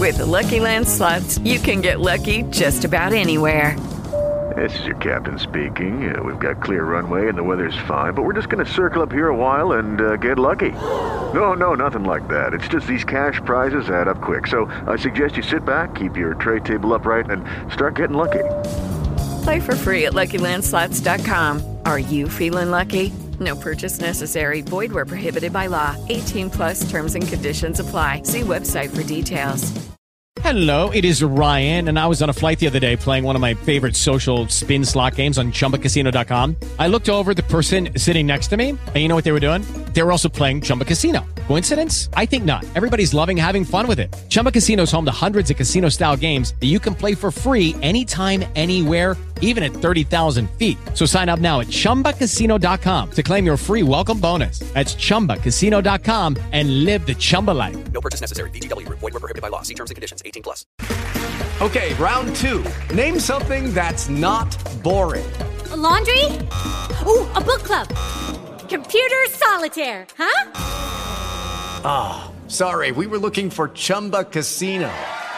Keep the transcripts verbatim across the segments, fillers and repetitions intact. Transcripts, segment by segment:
With the Lucky Land Slots, you can get lucky just about anywhere. This is your captain speaking. Uh, we've got clear runway and the weather's fine, but we're just going to circle up here a while and uh, get lucky. No, no, nothing like that. It's just these cash prizes add up quick. So I suggest you sit back, keep your tray table upright, and start getting lucky. Play for free at Lucky Land Slots dot com. Are you feeling lucky? No purchase necessary. Void where prohibited by law. eighteen plus terms and conditions apply. See website for details. Hello, it is Ryan, and I was on a flight the other day playing one of my favorite social spin slot games on Chumba Casino dot com. I looked over at the person sitting next to me, and you know what they were doing? They were also playing Chumba Casino. Coincidence? I think not. Everybody's loving having fun with it. Chumba Casino is home to hundreds of casino-style games that you can play for free anytime, anywhere, even at thirty thousand feet. So sign up now at Chumba Casino dot com to claim your free welcome bonus. That's Chumba Casino dot com and live the Chumba life. No purchase necessary. V G W. Void where prohibited by law. See terms and conditions. eighteen plus. Okay, round two. Name something that's not boring. A laundry? Ooh, a book club. Computer solitaire, huh? Ah, oh, sorry. We were looking for Chumba Casino.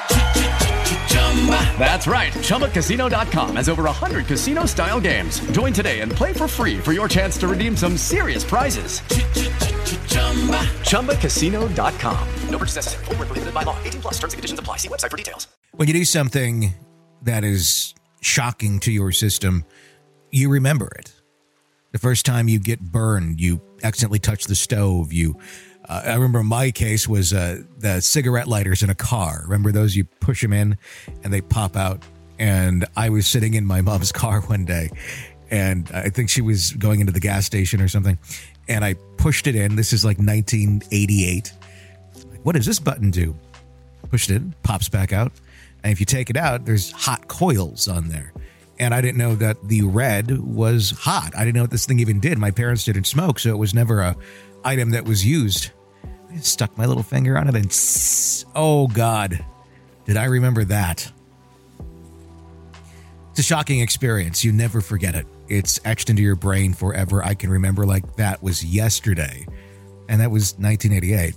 That's right. Chumba Casino dot com has over one hundred casino-style games. Join today and play for free for your chance to redeem some serious prizes. Chumba Casino dot com. No purchase necessary. Void where prohibited by law. eighteen plus. Terms and conditions apply. See website for details. When you do something that is shocking to your system, you remember it. The first time you get burned, you accidentally touch the stove. You, uh, I remember my case was uh, the cigarette lighters in a car. Remember those? You push them in and they pop out. And I was sitting in my mom's car one day, and I think she was going into the gas station or something. And I pushed it in. This is like nineteen eighty-eight. What does this button do? Pushed it in, pops back out. And if you take it out, there's hot coils on there. And I didn't know that the red was hot. I didn't know what this thing even did. My parents didn't smoke, so it was never a item that was used. I stuck my little finger on it and tss, oh God, did I remember that? It's a shocking experience. You never forget it. It's etched into your brain forever. I can remember like that was yesterday. And that was nineteen eighty-eight.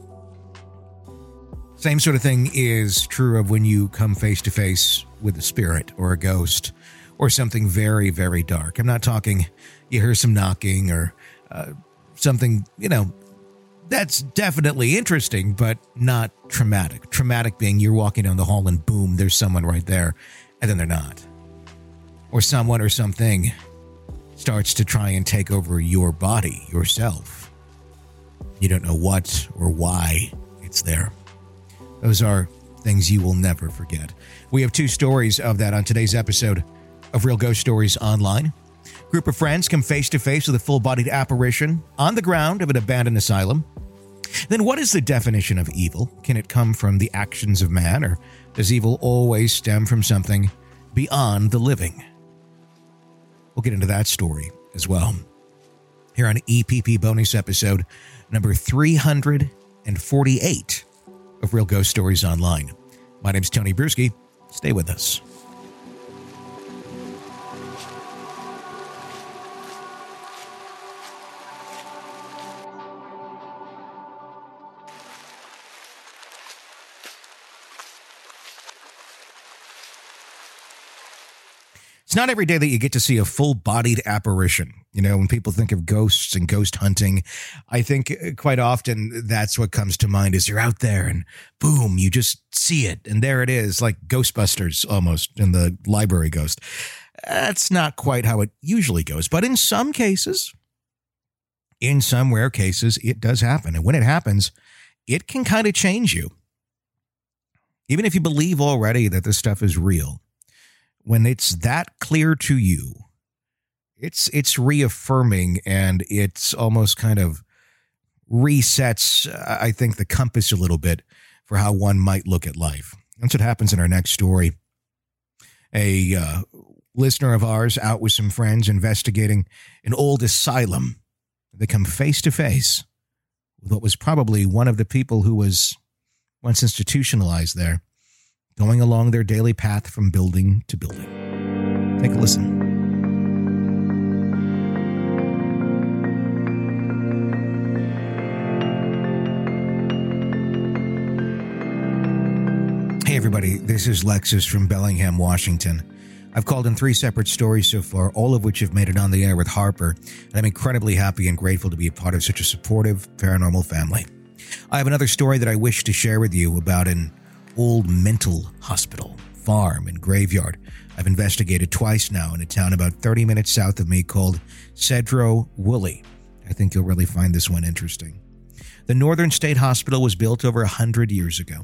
Same sort of thing is true of when you come face to face with a spirit or a ghost or something very, very dark. I'm not talking you hear some knocking or uh, something, you know, that's definitely interesting, but not traumatic. Traumatic being you're walking down the hall and boom, there's someone right there, and then they're not. Or someone or something starts to try and take over your body, yourself. You don't know what or why it's there. Those are things you will never forget. We have two stories of that on today's episode of Real Ghost Stories Online. Group of friends come face to face with a full-bodied apparition on the ground of an abandoned asylum. Then what is the definition of evil? Can it come from the actions of man, or does evil always stem from something beyond the living? We'll get into that story as well here on E P P bonus episode number three hundred forty-eight of Real Ghost Stories Online. My name's Tony Bruschi. Stay with us. It's not every day that you get to see a full-bodied apparition. You know, when people think of ghosts and ghost hunting, I think quite often that's what comes to mind is you're out there and boom, you just see it. And there it is, like Ghostbusters almost in the library ghost. That's not quite how it usually goes. But in some cases, in some rare cases, it does happen. And when it happens, it can kind of change you. Even if you believe already that this stuff is real. When it's that clear to you, it's it's reaffirming and it's almost kind of resets, I think, the compass a little bit for how one might look at life. That's what happens in our next story. A uh, listener of ours out with some friends investigating an old asylum. They come face to face with what was probably one of the people who was once institutionalized there, going along their daily path from building to building. Take a listen. Hey everybody, this is Lexus from Bellingham, Washington. I've called in three separate stories so far, all of which have made it on the air with Harper, and I'm incredibly happy and grateful to be a part of such a supportive paranormal family. I have another story that I wish to share with you about an old mental hospital, farm, and graveyard I've investigated twice now in a town about thirty minutes south of me called Cedro Woolley. I think you'll really find this one interesting. The Northern State Hospital was built over one hundred years ago,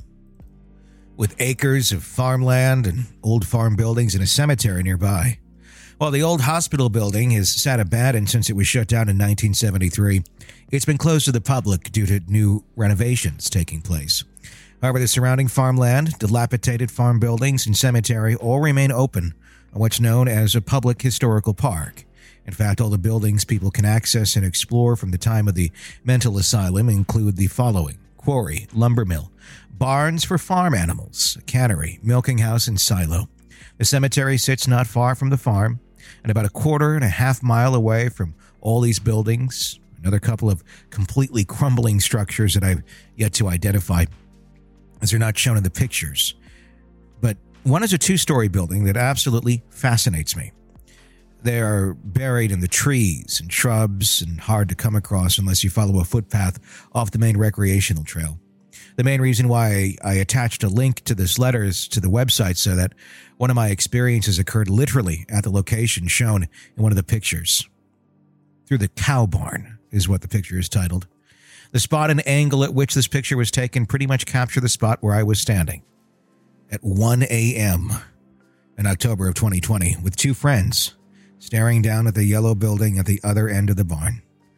with acres of farmland and old farm buildings and a cemetery nearby. While the old hospital building has sat abandoned since it was shut down in nineteen seventy-three, it's been closed to the public due to new renovations taking place. However, the surrounding farmland, dilapidated farm buildings, and cemetery all remain open on what's known as a public historical park. In fact, all the buildings people can access and explore from the time of the mental asylum include the following: quarry, lumber mill, barns for farm animals, a cannery, milking house, and silo. The cemetery sits not far from the farm, and about a quarter and a half mile away from all these buildings, another couple of completely crumbling structures that I've yet to identify, as they're not shown in the pictures. But one is a two-story building that absolutely fascinates me. They are buried in the trees and shrubs and hard to come across unless you follow a footpath off the main recreational trail. The main reason why I attached a link to this letter is to the website so that one of my experiences occurred literally at the location shown in one of the pictures. Through the cow barn is what the picture is titled. The spot and angle at which this picture was taken pretty much capture the spot where I was standing at one a.m. in October of twenty twenty with two friends, staring down at the yellow building at the other end of the barn.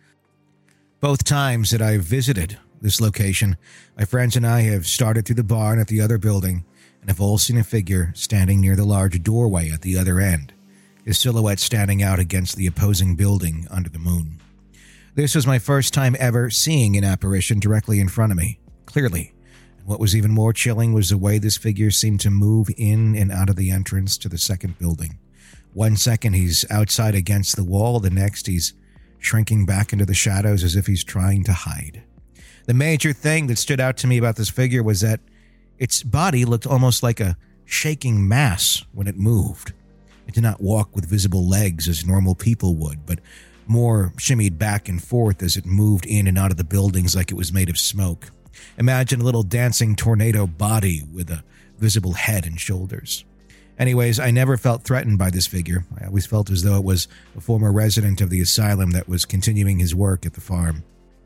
Both times that I've visited this location, my friends and I have started through the barn at the other building and have all seen a figure standing near the large doorway at the other end, his silhouette standing out against the opposing building under the moon. This was my first time ever seeing an apparition directly in front of me, clearly. And what was even more chilling was the way this figure seemed to move in and out of the entrance to the second building. One second he's outside against the wall, the next he's shrinking back into the shadows as if he's trying to hide. The major thing that stood out to me about this figure was that its body looked almost like a shaking mass when it moved. It did not walk with visible legs as normal people would, but more shimmied back and forth as it moved in and out of the buildings like it was made of smoke. Imagine a little dancing tornado body with a visible head and shoulders. Anyways, I never felt threatened by this figure. I always felt as though it was a former resident of the asylum that was continuing his work at the farm.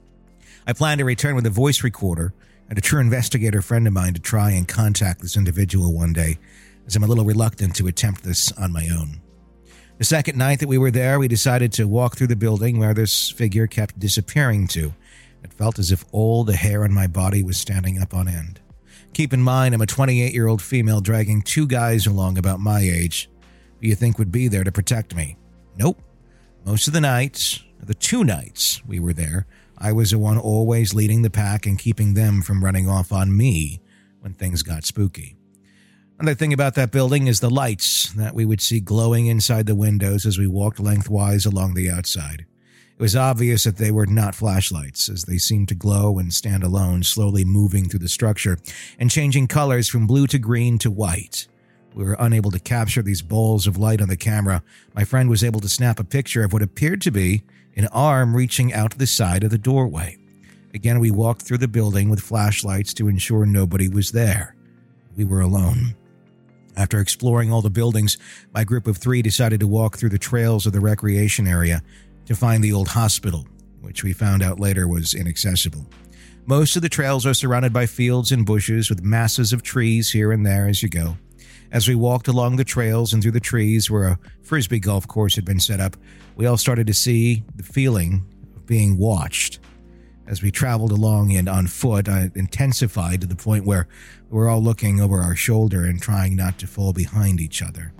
I plan to return with a voice recorder and a true investigator friend of mine to try and contact this individual one day, as I'm a little reluctant to attempt this on my own. The second night that we were there, we decided to walk through the building where this figure kept disappearing to. It felt as if all the hair on my body was standing up on end. Keep in mind, I'm a twenty-eight-year-old female dragging two guys along about my age who you think would be there to protect me. Nope. Most of the nights, the two nights we were there, I was the one always leading the pack and keeping them from running off on me when things got spooky. Another thing about that building is the lights that we would see glowing inside the windows as we walked lengthwise along the outside. It was obvious that they were not flashlights, as they seemed to glow and stand alone, slowly moving through the structure and changing colors from blue to green to white. We were unable to capture these balls of light on the camera. My friend was able to snap a picture of what appeared to be an arm reaching out to the side of the doorway. Again, we walked through the building with flashlights to ensure nobody was there. We were alone. After exploring all the buildings, my group of three decided to walk through the trails of the recreation area to find the old hospital, which we found out later was inaccessible. Most of the trails are surrounded by fields and bushes with masses of trees here and there as you go. As we walked along the trails and through the trees where a frisbee golf course had been set up, we all started to see the feeling of being watched. As we traveled along and on foot, it intensified to the point where we were all looking over our shoulder and trying not to fall behind each other.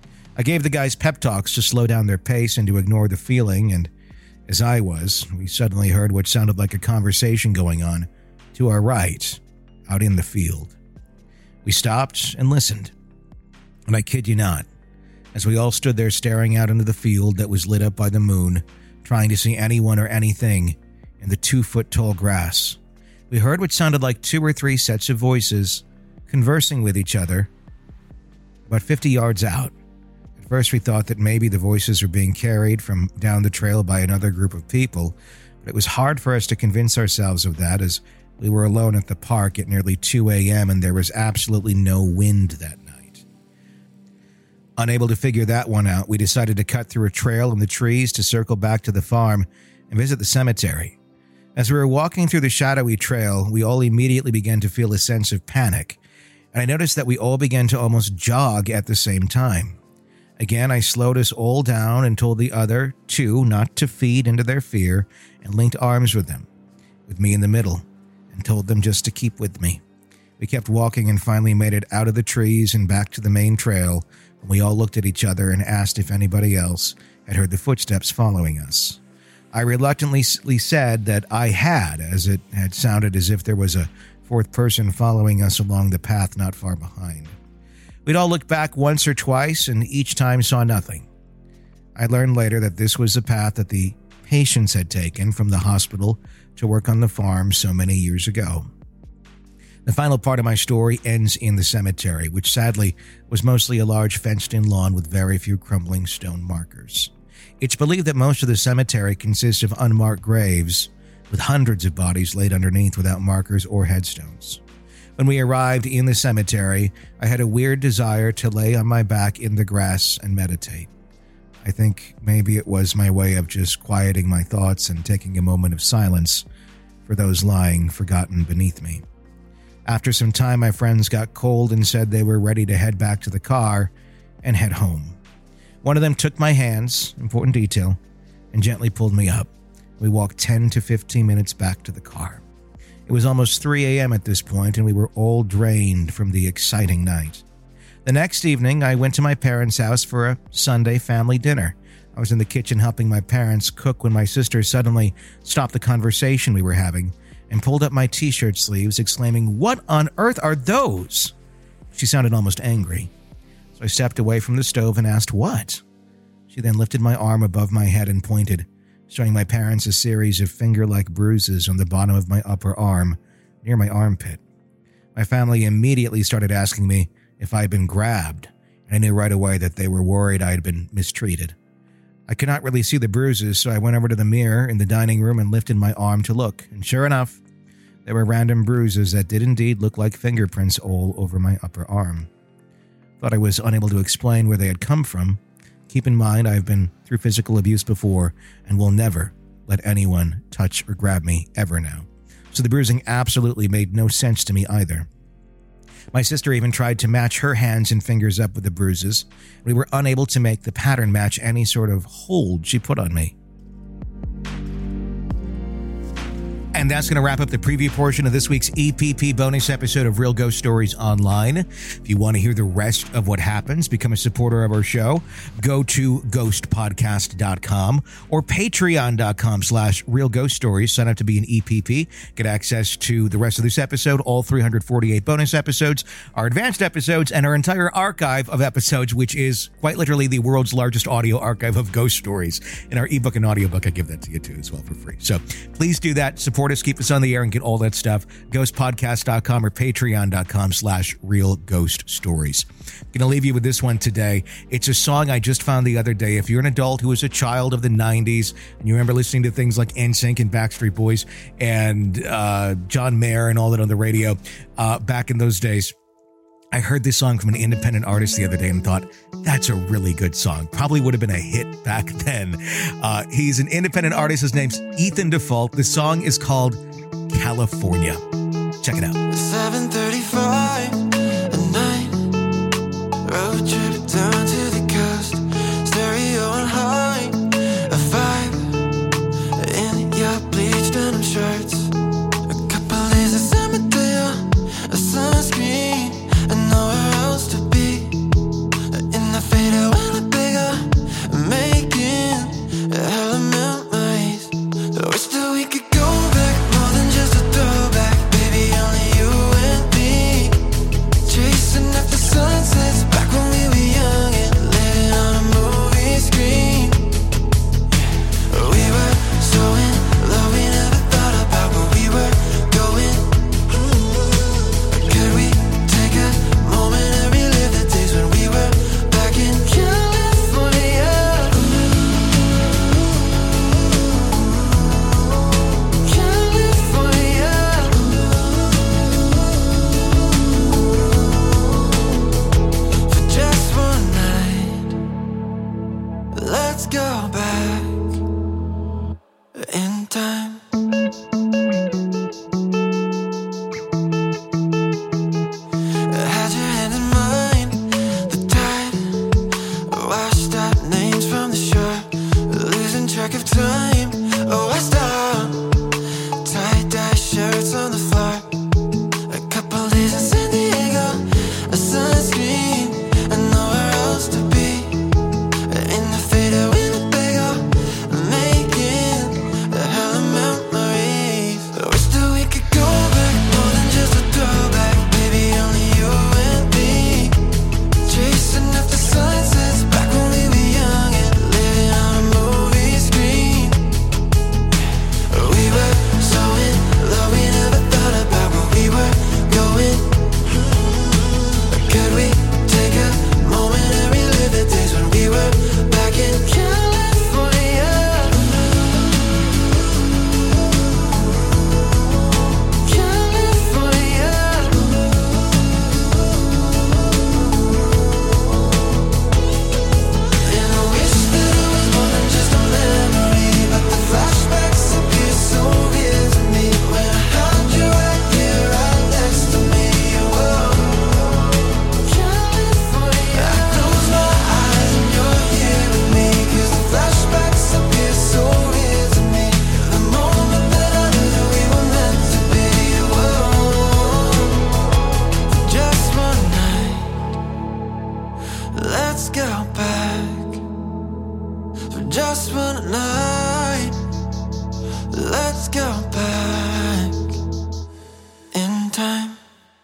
I gave the guys pep talks to slow down their pace and to ignore the feeling, and as I was, we suddenly heard what sounded like a conversation going on to our right, out in the field. We stopped and listened. And I kid you not, as we all stood there staring out into the field that was lit up by the moon, trying to see anyone or anything in the two-foot-tall grass, we heard what sounded like two or three sets of voices conversing with each other about fifty yards out. At first we thought that maybe the voices were being carried from down the trail by another group of people, but it was hard for us to convince ourselves of that as we were alone at the park at nearly two a.m. and there was absolutely no wind that night. Unable to figure that one out, we decided to cut through a trail in the trees to circle back to the farm and visit the cemetery. As we were walking through the shadowy trail, we all immediately began to feel a sense of panic, and I noticed that we all began to almost jog at the same time. Again, I slowed us all down and told the other two not to feed into their fear and linked arms with them, with me in the middle, and told them just to keep with me. We kept walking and finally made it out of the trees and back to the main trail, and we all looked at each other and asked if anybody else had heard the footsteps following us. I reluctantly said that I had, as it had sounded as if there was a fourth person following us along the path not far behind. We'd all looked back once or twice and each time saw nothing. I learned later that this was the path that the patients had taken from the hospital to work on the farm so many years ago. The final part of my story ends in the cemetery, which sadly was mostly a large fenced-in lawn with very few crumbling stone markers. It's believed that most of the cemetery consists of unmarked graves, with hundreds of bodies laid underneath without markers or headstones. When we arrived in the cemetery, I had a weird desire to lay on my back in the grass and meditate. I think maybe it was my way of just quieting my thoughts and taking a moment of silence for those lying forgotten beneath me. After some time, my friends got cold and said they were ready to head back to the car and head home. One of them took my hands, important detail, and gently pulled me up. We walked ten to fifteen minutes back to the car. It was almost three a.m. at this point, and we were all drained from the exciting night. The next evening, I went to my parents' house for a Sunday family dinner. I was in the kitchen helping my parents cook when my sister suddenly stopped the conversation we were having and pulled up my t-shirt sleeves, exclaiming, "What on earth are those?" She sounded almost angry. So I stepped away from the stove and asked, "What?" She then lifted my arm above my head and pointed, showing my parents a series of finger-like bruises on the bottom of my upper arm, near my armpit. My family immediately started asking me if I had been grabbed, and I knew right away that they were worried I had been mistreated. I could not really see the bruises, so I went over to the mirror in the dining room and lifted my arm to look, and sure enough, there were random bruises that did indeed look like fingerprints all over my upper arm. Thought I was unable to explain where they had come from. Keep in mind, I've been through physical abuse before and will never let anyone touch or grab me ever now. So the bruising absolutely made no sense to me either. My sister even tried to match her hands and fingers up with the bruises. We were unable to make the pattern match any sort of hold she put on me. And that's going to wrap up the preview portion of this week's E P P bonus episode of Real Ghost Stories Online. If you want to hear the rest of what happens, become a supporter of our show, go to ghost podcast dot com or patreon dot com slash real ghost stories. Sign up to be an E P P. Get access to the rest of this episode, all three hundred forty-eight bonus episodes, our advanced episodes, and our entire archive of episodes, which is quite literally the world's largest audio archive of ghost stories. In our ebook and audiobook, I give that to you too as well for free. So please do that. Support us, keep us on the air, and get all that stuff. ghost podcast dot com or patreon dot com slash real ghost stories. I'm going to leave you with this one today. It's a song I just found the other day. If you're an adult who was a child of the nineties and you remember listening to things like N Sync and Backstreet Boys and uh, John Mayer and all that on the radio uh, back in those days, I heard this song from an independent artist the other day and thought, that's a really good song. Probably would have been a hit back then. Uh, he's an independent artist. His name's Ethan Default. The song is called California. Check it out. seven thirty-five at night. Road trip down to the coast. Stereo on high. A vibe in your bleached denim shirts. A couple days of summer there. A sunscreen. And nowhere else to be. In the fade out when the bigger. Making hella memories. I wish that we could go back. More than just a throwback. Baby, only you and me. just one night. Let's go back in time.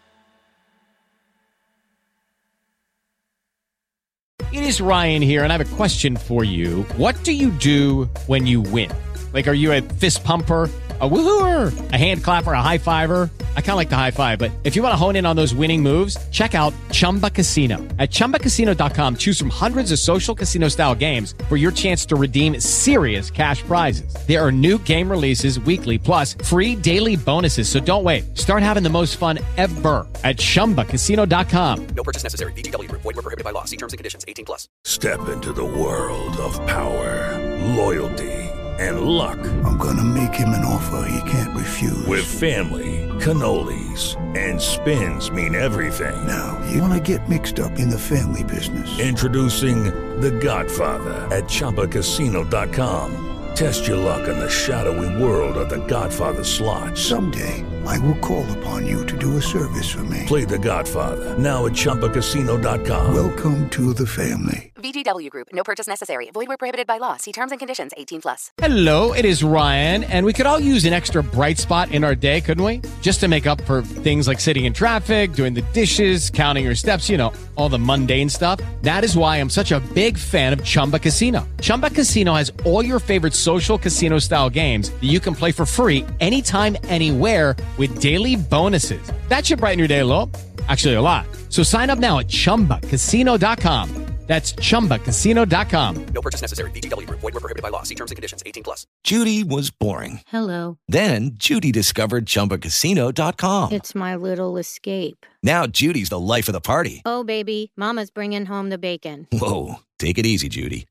It is Ryan here, and I have a question for you. What do you do when you win? Like, are you a fist pumper, a woohooer, a hand clapper, a high fiver? I kind of like the high five, but if you want to hone in on those winning moves, check out Chumba Casino. At Chumba Casino dot com, choose from hundreds of social casino-style games for your chance to redeem serious cash prizes. There are new game releases weekly, plus free daily bonuses. So don't wait. Start having the most fun ever at Chumba Casino dot com. No purchase necessary. V G W Group. Void where prohibited by law. See terms and conditions. eighteen plus. Step into the world of power, loyalty, and luck. I'm gonna make him an offer he can't refuse. With family, cannolis, and spins mean everything. Now, you wanna get mixed up in the family business. Introducing The Godfather at Chumba Casino dot com. Test your luck in the shadowy world of The Godfather slot. Someday, I will call upon you to do a service for me. Play The Godfather, now at Chumba Casino dot com. Welcome to the family. V G W Group. No purchase necessary. Void where prohibited by law. See terms and conditions. eighteen plus. Hello, it is Ryan, and we could all use an extra bright spot in our day, couldn't we? Just to make up for things like sitting in traffic, doing the dishes, counting your steps, you know, all the mundane stuff. That is why I'm such a big fan of Chumba Casino. Chumba Casino has all your favorite social casino-style games that you can play for free anytime, anywhere with daily bonuses. That should brighten your day a little. Actually, a lot. So sign up now at Chumba Casino dot com. That's Chumba Casino dot com. No purchase necessary. V G W Group. Void where prohibited by law. See terms and conditions. eighteen plus. Judy was boring. Hello. Then Judy discovered Chumba Casino dot com. It's my little escape. Now Judy's the life of the party. Oh, baby, mama's bringing home the bacon. Whoa, take it easy, Judy.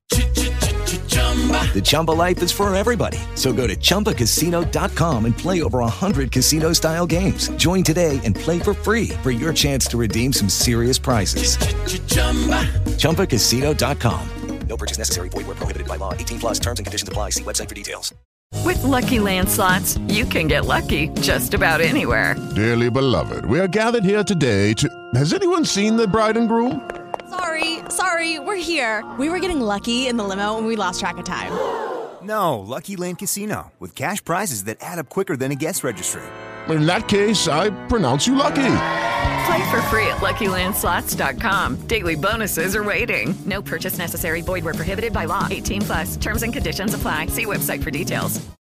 The Chumba life is for everybody. So go to Chumba Casino dot com and play over one hundred casino-style games. Join today and play for free for your chance to redeem some serious prizes. Chumba Casino dot com. No purchase necessary. Void where prohibited by law. eighteen plus terms and conditions apply. See website for details. With Lucky Land Slots, you can get lucky just about anywhere. Dearly beloved, we are gathered here today to... Has anyone seen the bride and groom? Sorry, sorry, we're here. We were getting lucky in the limo and we lost track of time. No, Lucky Land Casino, with cash prizes that add up quicker than a guest registry. In that case, I pronounce you lucky. Play for free at Lucky Land Slots dot com. Daily bonuses are waiting. No purchase necessary. Void where prohibited by law. eighteen plus. Terms and conditions apply. See website for details.